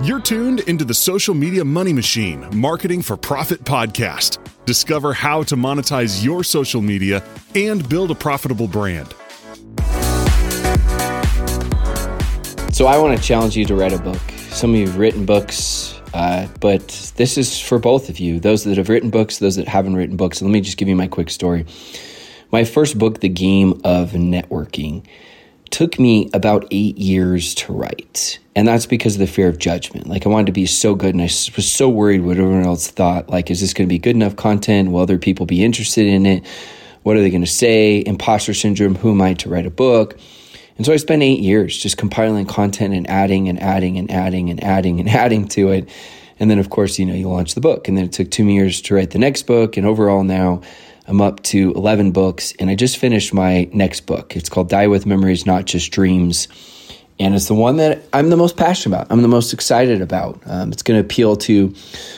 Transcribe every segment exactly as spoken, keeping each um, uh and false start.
You're tuned into the Social Media Money Machine Marketing for Profit podcast. Discover how to monetize your social media and build a profitable brand. So I want to challenge you to write a book. Some of you have written books, uh, but this is for both of you, those that have written books, those that haven't written books. So let me just give you my quick story. My first book, The Game of Networking, took me about eight years to write. And that's because of the fear of judgment. Like I wanted to be so good and I was so worried what everyone else thought. Like, is this going to be good enough content? Will other people be interested in it? What are they going to say? Imposter syndrome, who am I to write a book? And so I spent eight years just compiling content and adding and adding and adding and adding and adding to it. And then of course, you know, you launch the book. And then it took two years to write the next book. And overall now I'm up to eleven books, and I just finished my next book. It's called Die With Memories, Not Just Dreams. And it's the one that I'm the most passionate about. I'm the most excited about. Um, it's going to appeal to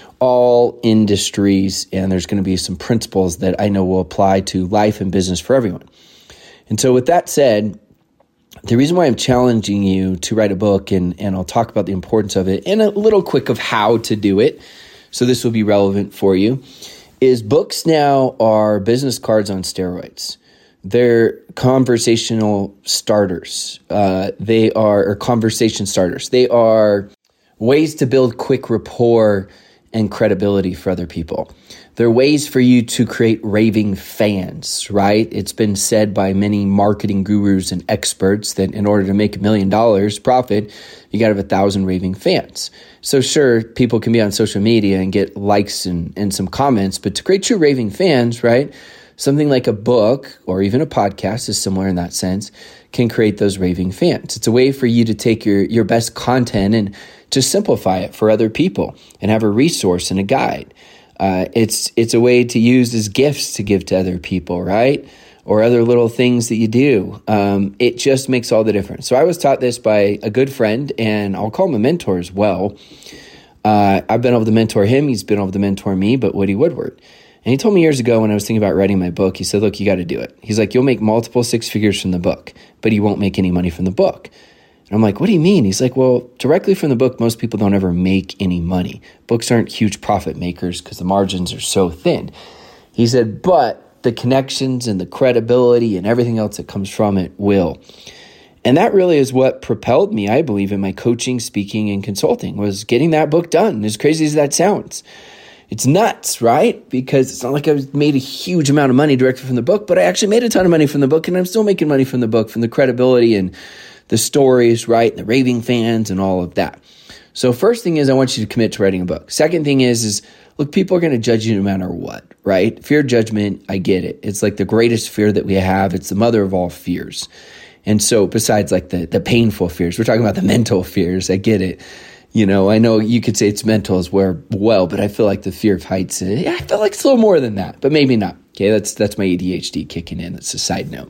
all industries, and there's going to be some principles that I know will apply to life and business for everyone. And so with that said, the reason why I'm challenging you to write a book, and, and I'll talk about the importance of it and a little quick of how to do it, so this will be relevant for you, is books now are business cards on steroids. They're conversational starters. Uh, they are or conversation starters. They are ways to build quick rapport and credibility for other people. They're ways for you to create raving fans, right? It's been said by many marketing gurus and experts that in order to make a million dollars profit, you got to have a thousand raving fans. So sure, people can be on social media and get likes and, and some comments, but to create true raving fans, right? Something like a book or even a podcast is similar in that sense, can create those raving fans. It's a way for you to take your, your best content and just simplify it for other people and have a resource and a guide. Uh, it's it's a way to use as gifts to give to other people, right? Or other little things that you do. Um, it just makes all the difference. So I was taught this by a good friend, and I'll call him a mentor as well. Uh, I've been able to mentor him. He's been able to mentor me, but Woody Woodward. And he told me years ago when I was thinking about writing my book, he said, look, you got to do it. He's like, you'll make multiple six figures from the book, but you won't make any money from the book. And I'm like, what do you mean? He's like, well, directly from the book, most people don't ever make any money. Books aren't huge profit makers because the margins are so thin. He said, but the connections and the credibility and everything else that comes from it will. And that really is what propelled me, I believe, in my coaching, speaking, and consulting, was getting that book done, as crazy as that sounds. It's nuts, right? Because it's not like I made a huge amount of money directly from the book, but I actually made a ton of money from the book, and I'm still making money from the book, from the credibility and the stories, right? The raving fans and all of that. So first thing is I want you to commit to writing a book. Second thing is, is look, people are going to judge you no matter what, right? Fear of judgment, I get it. It's like the greatest fear that we have. It's the mother of all fears. And so besides like the, the painful fears, we're talking about the mental fears. I get it. You know, I know you could say it's mental as well, but I feel like the fear of heights, yeah, I feel like it's a little more than that, but maybe not. Okay, that's that's my A D H D kicking in. That's a side note.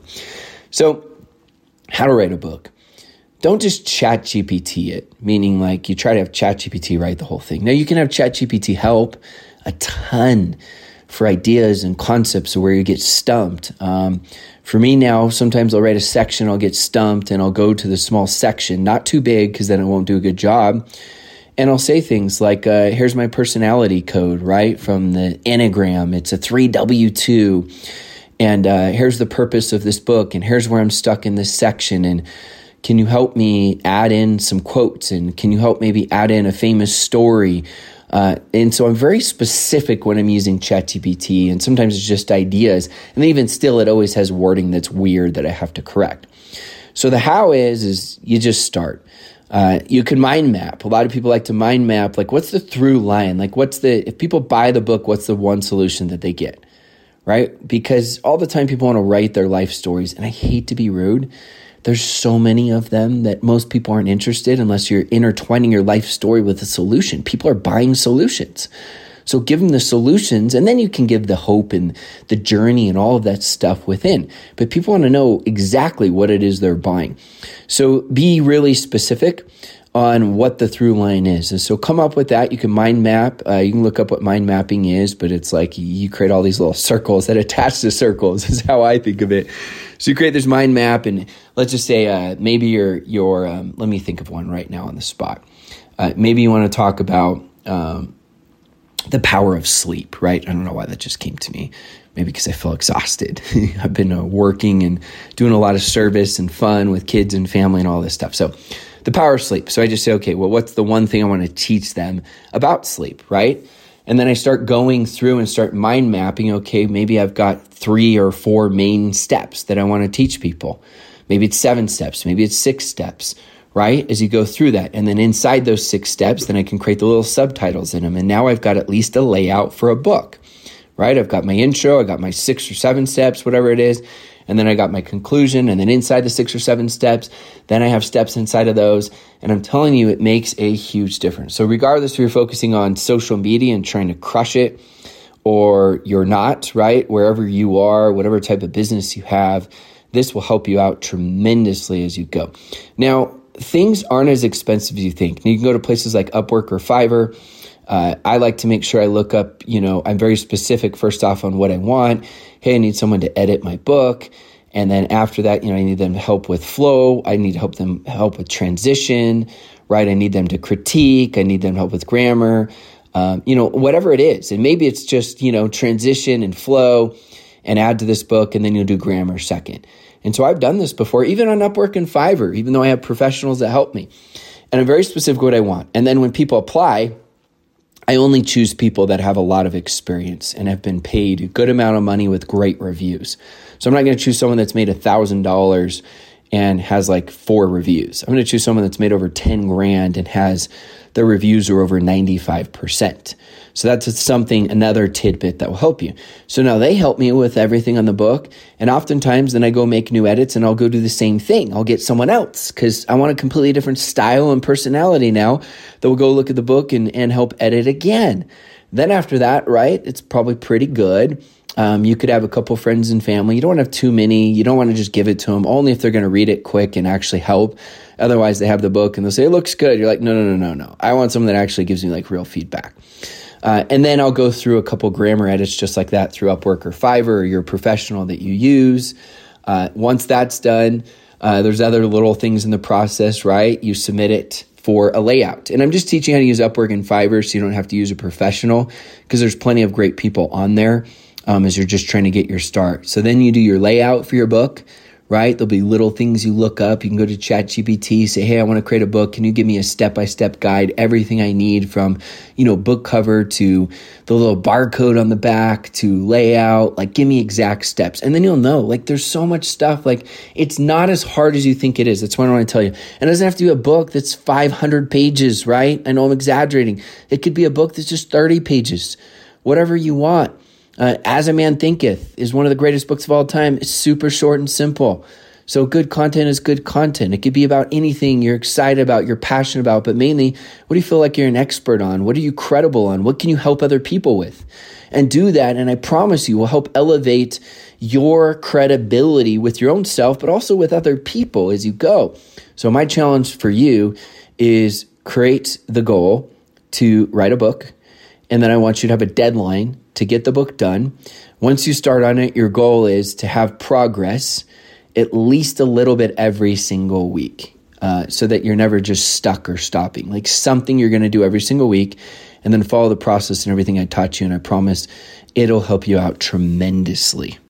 So how to write a book. Don't just chat G P T it, meaning like you try to have chat G P T write the whole thing. Now you can have chat G P T help a ton for ideas and concepts of where you get stumped. Um, for me now, sometimes I'll write a section, I'll get stumped, and I'll go to the small section, not too big because then it won't do a good job. And I'll say things like, uh, here's my personality code, right? From the Enneagram. It's a three W two. And uh, here's the purpose of this book. And here's where I'm stuck in this section. And can you help me add in some quotes? And can you help maybe add in a famous story? Uh, and so I'm very specific when I'm using ChatGPT, and sometimes it's just ideas. And even still, it always has wording that's weird that I have to correct. So the how is, is you just start. Uh, you can mind map. A lot of people like to mind map, like what's the through line? Like what's the, if people buy the book, what's the one solution that they get, right? Because all the time people want to write their life stories, and I hate to be rude. There's so many of them that most people aren't interested unless you're intertwining your life story with a solution. People are buying solutions. So give them the solutions, and then you can give the hope and the journey and all of that stuff within. But people want to know exactly what it is they're buying. So be really specific on what the through line is. And so come up with that. You can mind map. Uh, you can look up what mind mapping is, but it's like you create all these little circles that attach to circles is how I think of it. So you create this mind map, and let's just say uh, maybe you're, you're um, let me think of one right now on the spot. Uh, maybe you want to talk about um, the power of sleep, right? I don't know why that just came to me. Maybe because I feel exhausted. I've been uh, working and doing a lot of service and fun with kids and family and all this stuff. So the power of sleep. So I just say, okay, well, what's the one thing I want to teach them about sleep, right? And then I start going through and start mind mapping. Okay, maybe I've got three or four main steps that I want to teach people. Maybe it's seven steps. Maybe it's six steps, right? As you go through that. And then inside those six steps, then I can create the little subtitles in them. And now I've got at least a layout for a book, right? I've got my intro, I got my six or seven steps, whatever it is. And then I got my conclusion, and then inside the six or seven steps, then I have steps inside of those. And I'm telling you, it makes a huge difference. So regardless if you're focusing on social media and trying to crush it, or you're not, right? Wherever you are, whatever type of business you have, this will help you out tremendously as you go. Now, things aren't as expensive as you think. You can go to places like Upwork or Fiverr. Uh, I like to make sure I look up, you know, I'm very specific first off on what I want. Hey, I need someone to edit my book. And then after that, you know, I need them to help with flow. I need to help them help with transition, right? I need them to critique. I need them to help with grammar, um, you know, whatever it is. And maybe it's just, you know, transition and flow and add to this book, and then you'll do grammar second. And so I've done this before, even on Upwork and Fiverr, even though I have professionals that help me. And I'm very specific what I want. And then when people apply, I only choose people that have a lot of experience and have been paid a good amount of money with great reviews. So I'm not going to choose someone that's made one thousand dollars and has like four reviews. I'm going to choose someone that's made over ten grand and has their reviews are over ninety-five percent. So that's something, another tidbit that will help you. So now they help me with everything on the book. And oftentimes then I go make new edits and I'll go do the same thing. I'll get someone else because I want a completely different style and personality now that will go look at the book and, and help edit again. Then after that, right, it's probably pretty good. Um, you could have a couple friends and family. You don't want to have too many. You don't want to just give it to them, only if they're going to read it quick and actually help. Otherwise, they have the book and they'll say, it looks good. You're like, no, no, no, no, no. I want someone that actually gives me like real feedback. Uh, and then I'll go through a couple grammar edits just like that through Upwork or Fiverr or your professional that you use. Uh, once that's done, uh, there's other little things in the process, right? You submit it for a layout. And I'm just teaching how to use Upwork and Fiverr so you don't have to use a professional because there's plenty of great people on there um, as you're just trying to get your start. So then you do your layout for your book, right? There'll be little things you look up. You can go to ChatGPT, say, hey, I want to create a book. Can you give me a step-by-step guide? Everything I need from, you know, book cover to the little barcode on the back to layout, like give me exact steps. And then you'll know, like there's so much stuff. Like it's not as hard as you think it is. That's what I want to tell you. And it doesn't have to be a book that's five hundred pages, right? I know I'm exaggerating. It could be a book that's just thirty pages, whatever you want. Uh, As a Man Thinketh is one of the greatest books of all time. It's super short and simple. So good content is good content. It could be about anything you're excited about, you're passionate about, but mainly, what do you feel like you're an expert on? What are you credible on? What can you help other people with? And do that, and I promise you will help elevate your credibility with your own self, but also with other people as you go. So my challenge for you is create the goal to write a book, and then I want you to have a deadline to get the book done. Once you start on it, your goal is to have progress at least a little bit every single week uh, so that you're never just stuck or stopping. Like something you're going to do every single week and then follow the process and everything I taught you. And I promise it'll help you out tremendously.